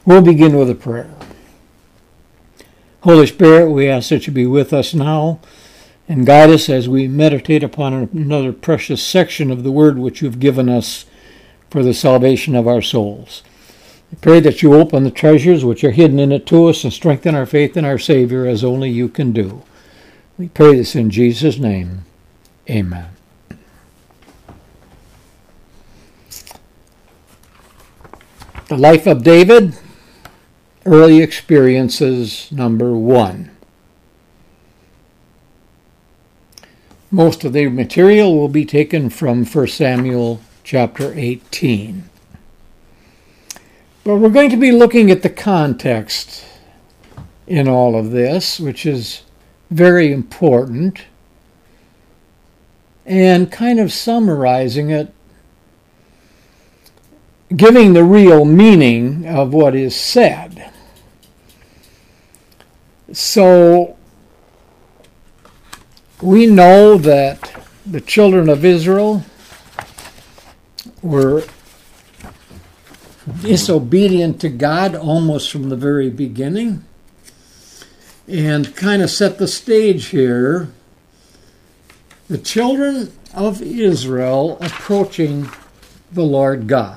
We'll begin with a prayer. Holy Spirit, we ask that you be with us now and guide us as we meditate upon another precious section of the Word which you've given us for the salvation of our souls. I pray that you open the treasures which are hidden in it to us and strengthen our faith in our Savior as only you can do. We pray this in Jesus' name. Amen. The life of David, early experiences, number 1. Most of the material will be taken from 1 Samuel chapter 18. But we're going to be looking at the context in all of this, which is very important, and kind of summarizing it, giving the real meaning of what is said. So, we know that the children of Israel were disobedient to God almost from the very beginning, and kind of set the stage here. The children of Israel approaching the Lord God.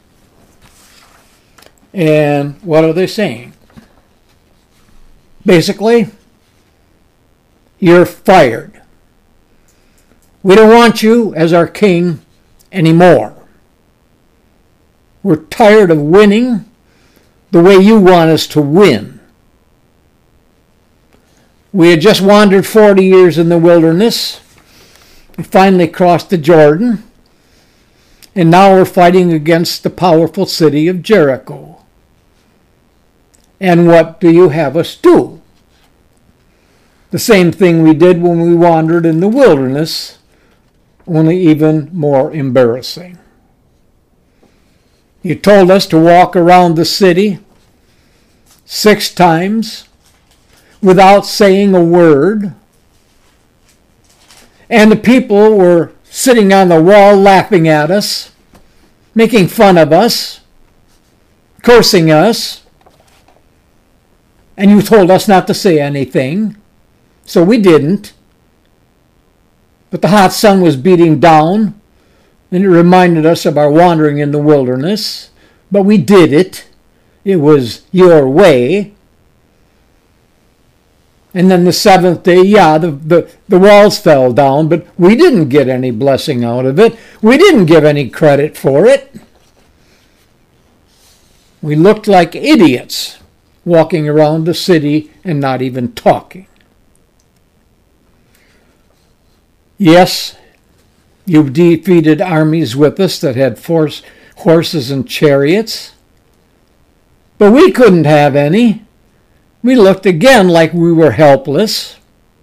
And what are they saying? Basically, you're fired. We don't want you as our king anymore. We're tired of winning the way you want us to win. We had just wandered 40 years in the wilderness. We finally crossed the Jordan. And now we're fighting against the powerful city of Jericho. And what do you have us do? The same thing we did when we wandered in the wilderness, only even more embarrassing. You told us to walk around the city 6 times without saying a word. And the people were sitting on the wall laughing at us, making fun of us, cursing us. And you told us not to say anything, so we didn't. But the hot sun was beating down, and it reminded us of our wandering in the wilderness. But we did it. It was your way. And then the 7th day, the walls fell down, but we didn't get any blessing out of it. We didn't give any credit for it. We looked like idiots walking around the city and not even talking. Yes, you've defeated armies with us that had horses and chariots, but we couldn't have any. We looked again like we were helpless.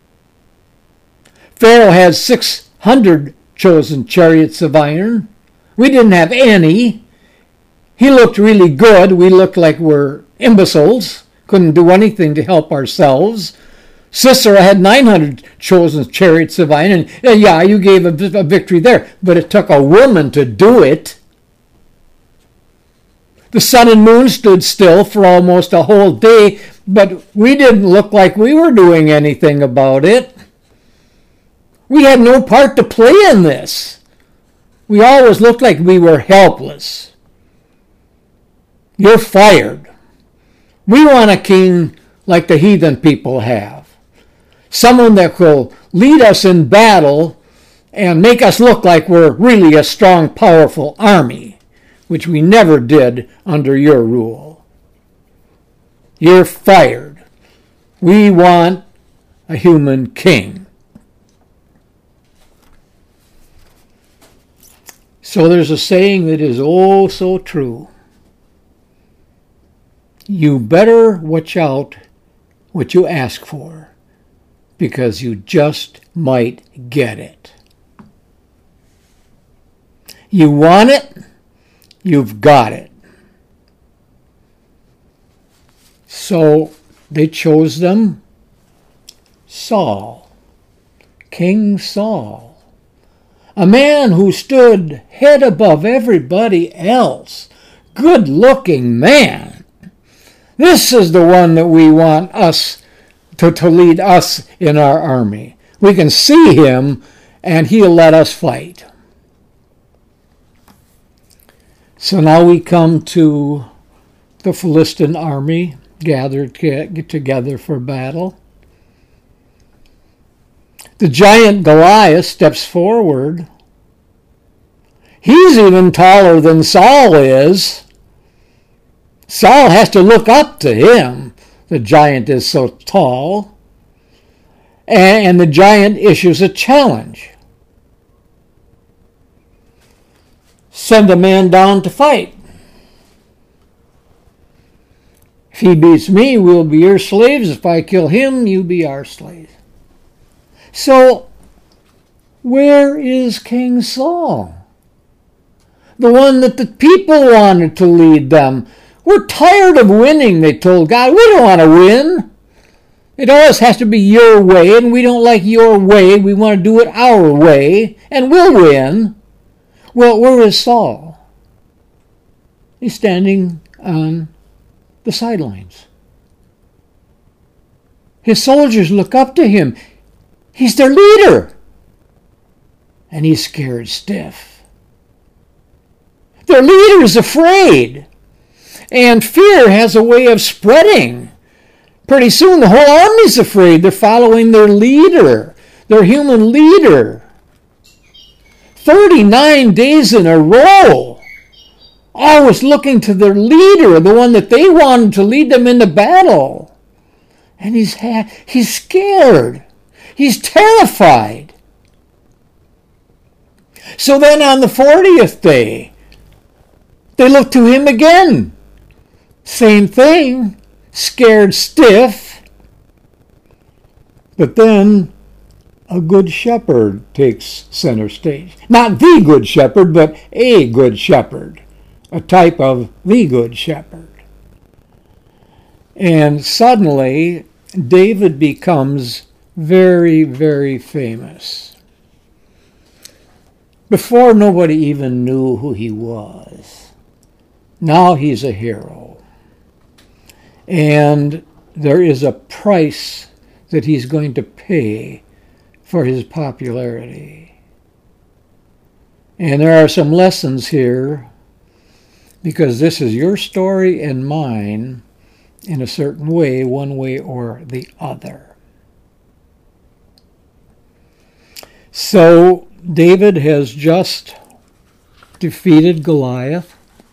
Pharaoh had 600 chosen chariots of iron. We didn't have any. He looked really good. We looked like we're imbeciles. Couldn't do anything to help ourselves. Sisera had 900 chosen chariots of iron. And you gave a victory there. But it took a woman to do it. The sun and moon stood still for almost a whole day, but we didn't look like we were doing anything about it. We had no part to play in this. We always looked like we were helpless. You're fired. We want a king like the heathen people have. Someone that will lead us in battle and make us look like we're really a strong, powerful army, which we never did under your rule. You're fired. We want a human king. So there's a saying that is oh so true. You better watch out what you ask for, because you just might get it. You want it, you've got it. So they chose them Saul, King Saul, a man who stood head above everybody else, good-looking man. This is the one that we want us to lead us in our army. We can see him, and he'll let us fight. So now we come to the Philistine army gathered together for battle. The giant Goliath steps forward. He's even taller than Saul is. Saul has to look up to him. The giant is so tall. And the giant issues a challenge. Send a man down to fight. If he beats me, we'll be your slaves. If I kill him, you be our slaves. So, where is King Saul? The one that the people wanted to lead them. We're tired of winning, they told God. We don't want to win. It always has to be your way, and we don't like your way. We want to do it our way, and we'll win. Well, where is Saul? He's standing on the sidelines. His soldiers look up to him. He's their leader. And he's scared stiff. Their leader's afraid. And fear has a way of spreading. Pretty soon the whole army's afraid. They're following their leader, their human leader. 39 days in a row. Always looking to their leader, the one that they wanted to lead them into battle. And he's scared. He's terrified. So then on the 40th day, they look to him again. Same thing. Scared stiff. But then a good shepherd takes center stage. Not the good shepherd, but a good shepherd. A type of the good shepherd. And suddenly, David becomes very, very famous. Before, nobody even knew who he was. Now he's a hero. And there is a price that he's going to pay for his popularity. And there are some lessons here, because this is your story and mine in a certain way, one way or the other. So David has just defeated Goliath.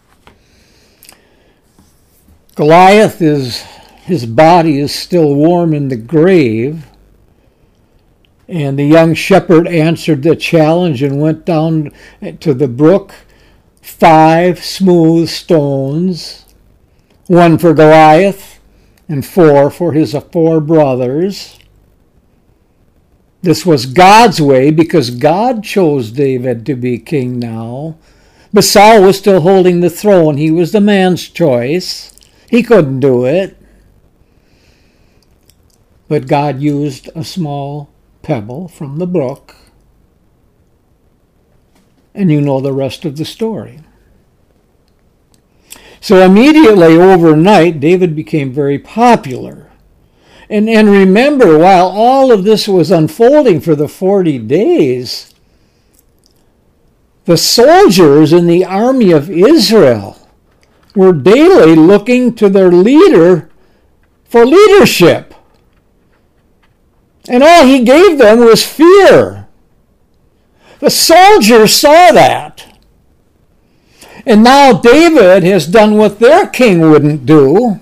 Goliath his body is still warm in the grave. And the young shepherd answered the challenge and went down to the brook. 5 smooth stones, 1 for Goliath and 4 for his 4 brothers. This was God's way, because God chose David to be king now. But Saul was still holding the throne. He was the man's choice. He couldn't do it. But God used a small pebble from the brook. And you know the rest of the story. So immediately overnight, David became very popular. And remember, while all of this was unfolding for the 40 days, the soldiers in the army of Israel were daily looking to their leader for leadership. And all he gave them was fear. The soldiers saw that. And now David has done what their king wouldn't do.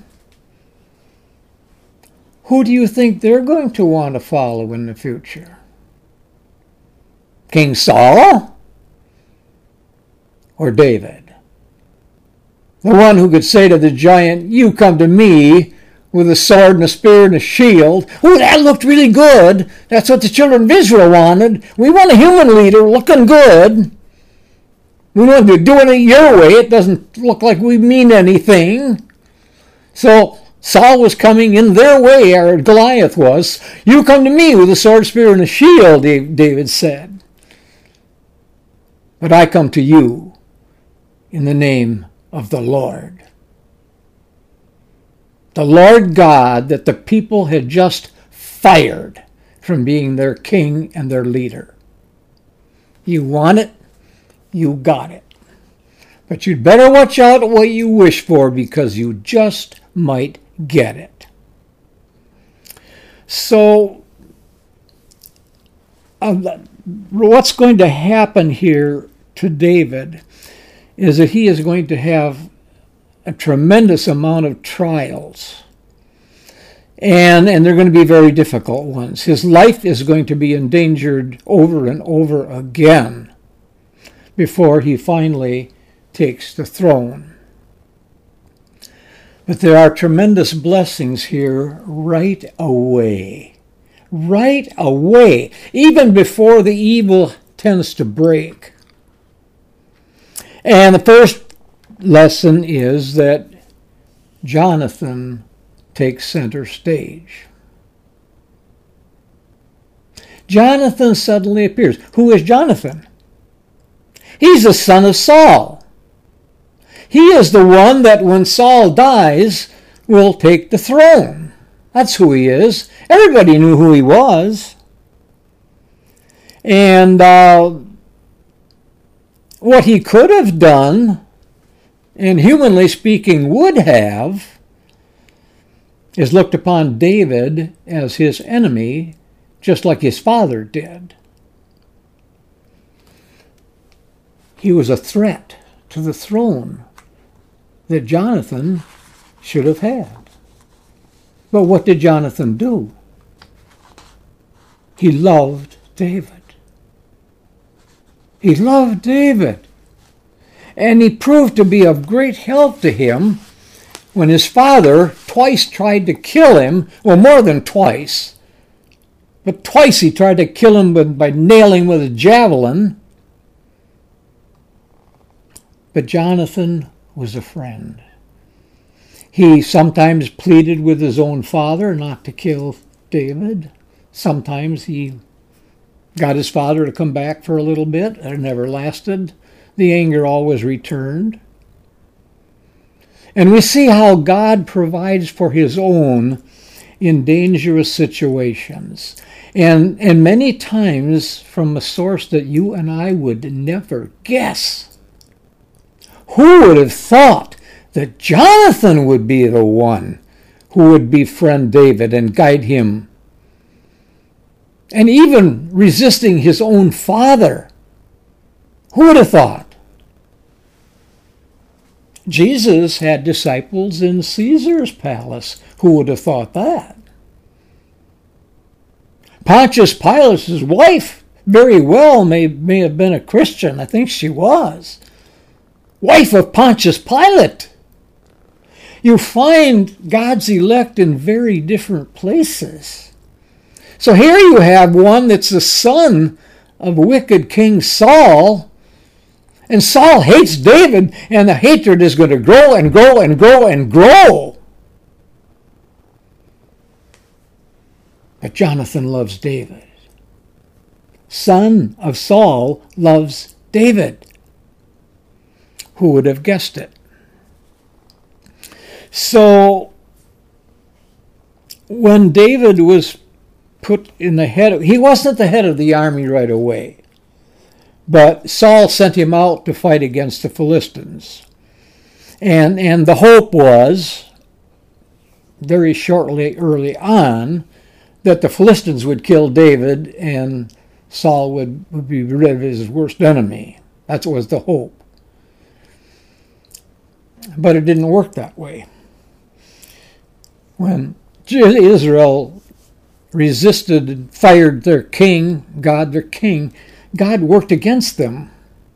Who do you think they're going to want to follow in the future? King Saul or David? The one who could say to the giant, "You come to me with a sword and a spear and a shield." Oh, that looked really good. That's what the children of Israel wanted. We want a human leader looking good. We want to be doing it your way. It doesn't look like we mean anything. So Saul was coming in their way, or Goliath was. "You come to me with a sword, spear, and a shield," David said. "But I come to you in the name of the Lord." the Lord God that the people had just fired from being their king and their leader. You want it, you got it. But you'd better watch out what you wish for, because you just might get it. So, what's going to happen here to David is that he is going to have a tremendous amount of trials. And they're going to be very difficult ones. His life is going to be endangered over and over again before he finally takes the throne. But there are tremendous blessings here right away. Right away, even before the evil tends to break. And the first lesson is that Jonathan takes center stage. Jonathan suddenly appears. Who is Jonathan? He's the son of Saul. He is the one that when Saul dies will take the throne. That's who he is. Everybody knew who he was. And what he could have done, and humanly speaking would have, is looked upon David as his enemy, just like his father did. He was a threat to the throne that Jonathan should have had. But what did Jonathan do? He loved David. He loved David. And he proved to be of great help to him when his father twice tried to kill him. Well, more than twice. But twice he tried to kill him by nailing him with a javelin. But Jonathan was a friend. He sometimes pleaded with his own father not to kill David. Sometimes he got his father to come back for a little bit. It never lasted. The anger always returned. And we see how God provides for his own in dangerous situations. And many times from a source that you and I would never guess. Who would have thought that Jonathan would be the one who would befriend David and guide him? And even resisting his own father. Who would have thought? Jesus had disciples in Caesar's palace. Who would have thought that? Pontius Pilate's wife very well may have been a Christian. I think she was. Wife of Pontius Pilate. You find God's elect in very different places. So here you have one that's the son of wicked King Saul. And Saul hates David, and the hatred is going to grow and grow and grow and grow. But Jonathan loves David. Son of Saul loves David. Who would have guessed it? So, when David was put in the head, he wasn't the head of the army right away. But Saul sent him out to fight against the Philistines. And the hope was, very shortly early on, that the Philistines would kill David and Saul would be rid of his worst enemy. That was the hope. But it didn't work that way. When Israel resisted and fired their king, God worked against them.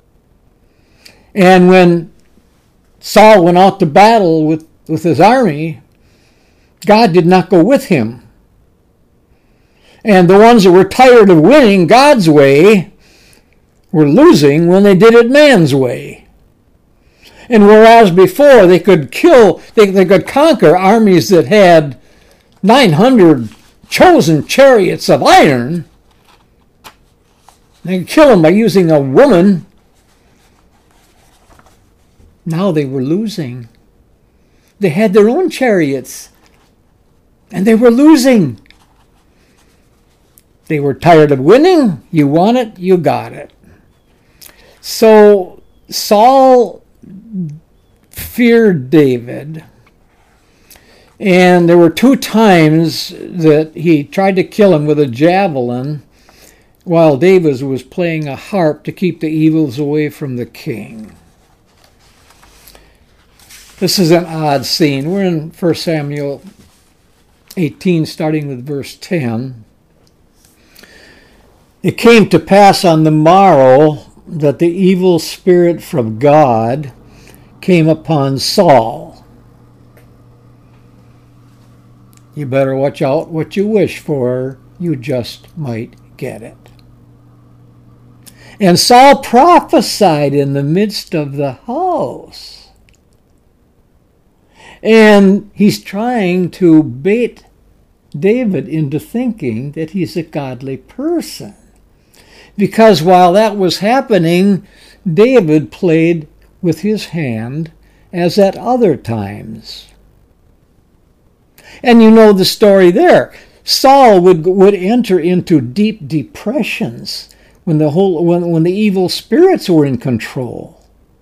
And when Saul went out to battle with his army, God did not go with him. And the ones that were tired of winning God's way were losing when they did it man's way. And whereas before they could conquer armies that had 900 chosen chariots of iron, they could kill them by using a woman. Now they were losing. They had their own chariots And they were losing. They were tired of winning. You won it, you got it. So Saul feared David. And there were 2 times that he tried to kill him with a javelin while David was playing a harp to keep the evils away from the king. This is an odd scene. We're in 1 Samuel 18, starting with verse 10. It came to pass on the morrow that the evil spirit from God came upon Saul. You better watch out what you wish for. You just might get it. And Saul prophesied in the midst of the house. And he's trying to bait David into thinking that he's a godly person. Because while that was happening, David played with his hand as at other times. And you know the story there. Saul would enter into deep depressions when the evil spirits were in control.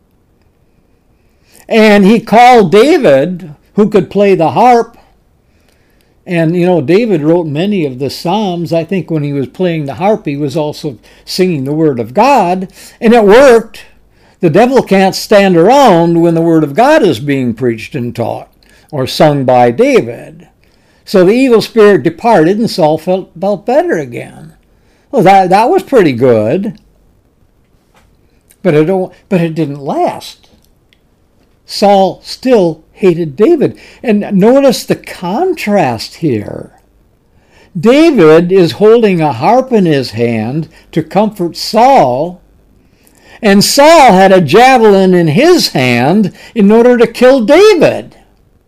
And he called David, who could play the harp. And, you know, David wrote many of the Psalms. I think when he was playing the harp, he was also singing the Word of God. And it worked. The devil can't stand around when the Word of God is being preached and taught or sung by David. So the evil spirit departed and Saul felt better again. Well, that was pretty good. But it didn't last. Saul still hated David. And notice the contrast here. David is holding a harp in his hand to comfort Saul, and Saul had a javelin in his hand in order to kill David.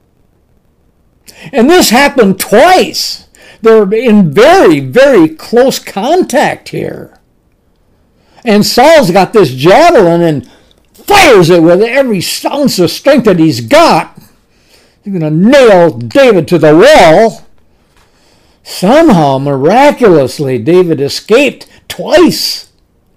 And this happened twice. They're in very, very close contact here. And Saul's got this javelin and fires it with every ounce of strength that he's got. He's going to nail David to the wall. Somehow, miraculously, David escaped twice.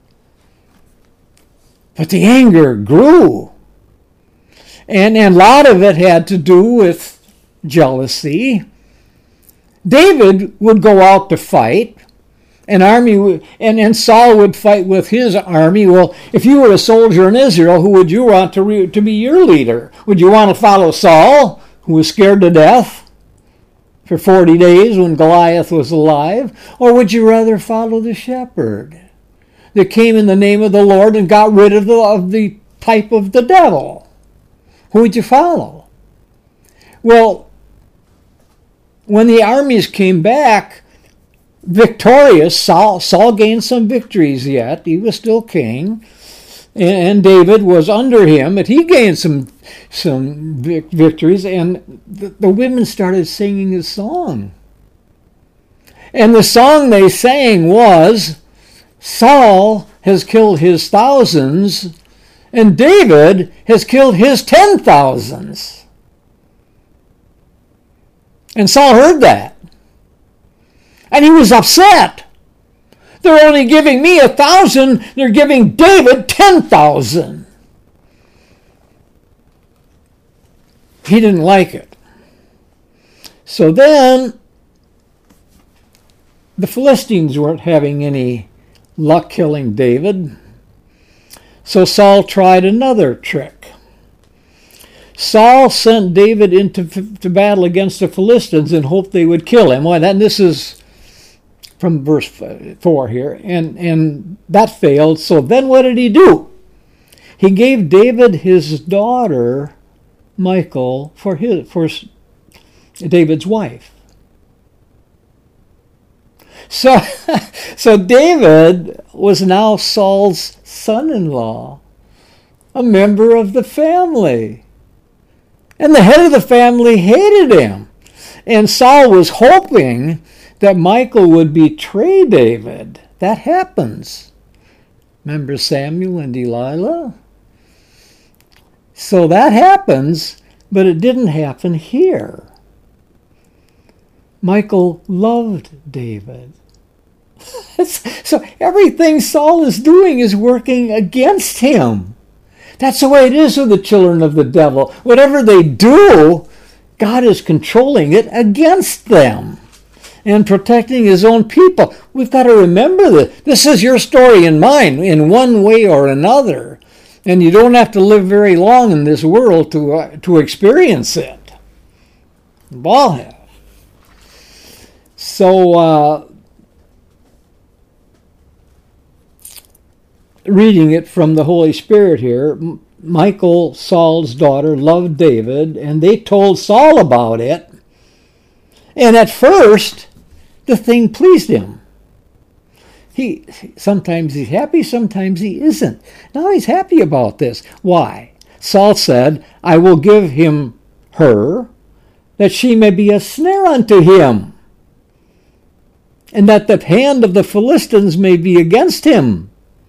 But the anger grew. And a lot of it had to do with jealousy. David would go out to fight. And Saul would fight with his army. Well, if you were a soldier in Israel, who would you want to be your leader? Would you want to follow Saul, who was scared to death for 40 days when Goliath was alive? Or would you rather follow the shepherd that came in the name of the Lord and got rid of the type of the devil? Who would you follow? Well, when the armies came back victorious, Saul gained some victories yet. He was still king. And David was under him, but he gained some victories. And the women started singing a song. And the song they sang was, Saul has killed his thousands, and David has killed his 10,000s. And Saul heard that. And he was upset. They're only giving me 1,000. They're giving David 10,000. He didn't like it. So then, the Philistines weren't having any luck killing David. So Saul tried another trick. Saul sent David into battle against the Philistines and hoped they would kill him. Well, and this is from verse 4 here. And that failed. So then what did he do? He gave David his daughter, Michal, for David's wife. So David was now Saul's son-in-law, a member of the family. And the head of the family hated him. And Saul was hoping that Michal would betray David. That happens. Remember Samuel and Delilah? So that happens, but it didn't happen here. Michal loved David. So everything Saul is doing is working against him. That's the way it is with the children of the devil. Whatever they do, God is controlling it against them and protecting his own people. We've got to remember that this is your story and mine in one way or another. And you don't have to live very long in this world to experience it. We all have. So, reading it from the Holy Spirit here, Michal, Saul's daughter, loved David, and they told Saul about it. And at first, the thing pleased him. Sometimes he's happy, sometimes he isn't. Now he's happy about this. Why? Saul said, I will give him her, that she may be a snare unto him, and that the hand of the Philistines may be against him.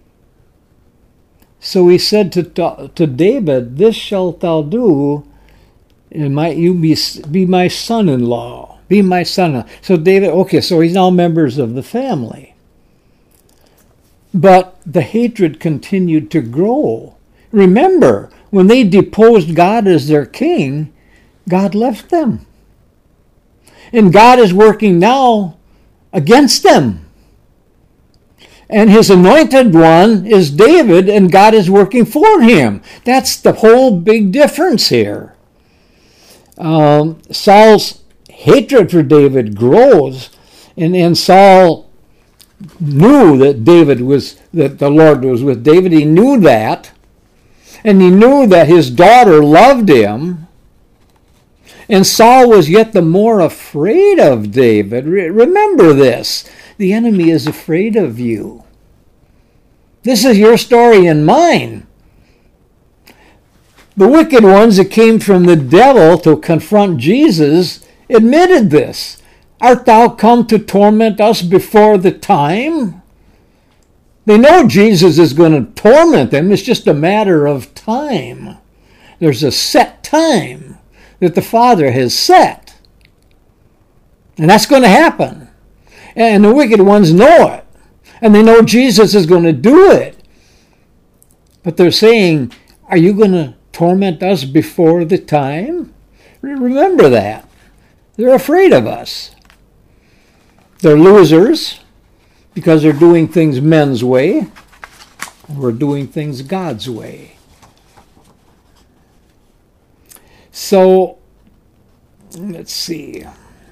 So he said to David, this shalt thou do, and might you be my son-in-law. Be my son-in-law. So David, okay, so he's now members of the family. But the hatred continued to grow. Remember, when they deposed God as their king, God left them. And God is working now against them. And his anointed one is David, and God is working for him. That's the whole big difference here. Saul's hatred for David grows, and Saul knew that that the Lord was with David. He knew that, and he knew that his daughter loved him. And Saul was yet the more afraid of David. Remember this. The enemy is afraid of you. This is your story and mine. The wicked ones that came from the devil to confront Jesus admitted this. Art thou come to torment us before the time? They know Jesus is going to torment them. It's just a matter of time. There's a set time that the Father has set. And that's going to happen. And the wicked ones know it. And they know Jesus is going to do it. But they're saying, are you going to torment us before the time? Remember that. They're afraid of us. They're losers because they're doing things men's way. And we're doing things God's way. So, let's see.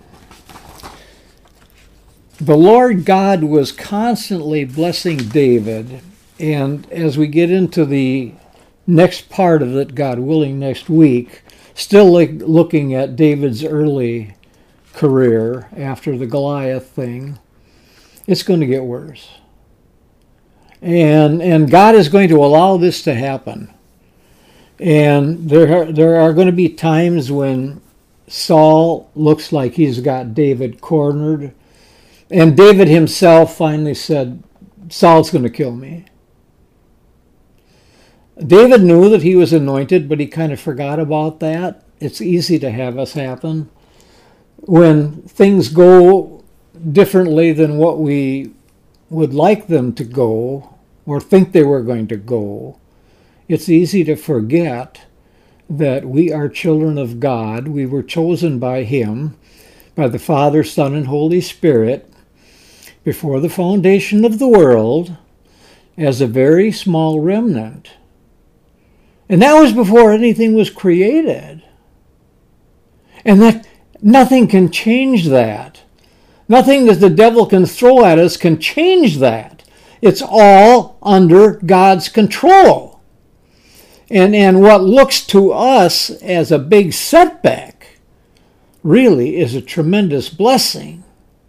The Lord God was constantly blessing David, and as we get into the next part of it, God willing, next week, still looking at David's early career after the Goliath thing, it's going to get worse. And God is going to allow this to happen. And there are going to be times when Saul looks like he's got David cornered. And David himself finally said, Saul's going to kill me. David knew that he was anointed, but he kind of forgot about that. It's easy to have us happen. When things go differently than what we would like them to go, or think they were going to go, it's easy to forget that we are children of God. We were chosen by him, by the Father, Son, and Holy Spirit, before the foundation of the world, as a very small remnant. And that was before anything was created. And that nothing can change that. Nothing that the devil can throw at us can change that. It's all under God's control. And what looks to us as a big setback really is a tremendous blessing.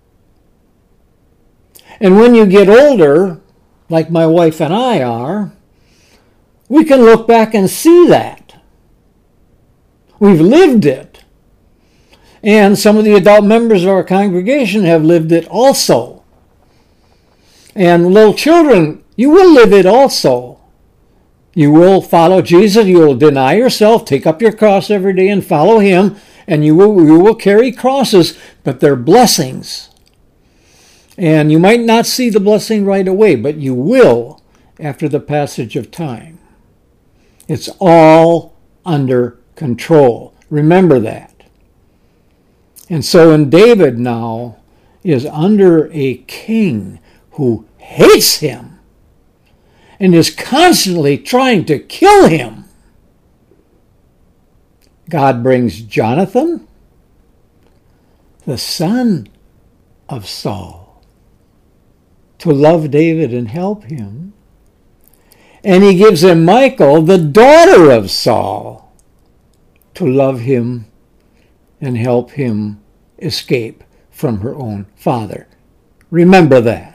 And when you get older, like my wife and I are, we can look back and see that. We've lived it. And some of the adult members of our congregation have lived it also. And little children, you will live it also. You will follow Jesus. You will deny yourself, take up your cross every day and follow him. and you will carry crosses, but they're blessings. And you might not see the blessing right away, but you will after the passage of time. It's all under control. Remember that. And so when David now is under a king who hates him and is constantly trying to kill him, God brings Jonathan, the son of Saul, to love David and help him. And he gives him Michal, the daughter of Saul, to love him and help him escape from her own father. Remember that.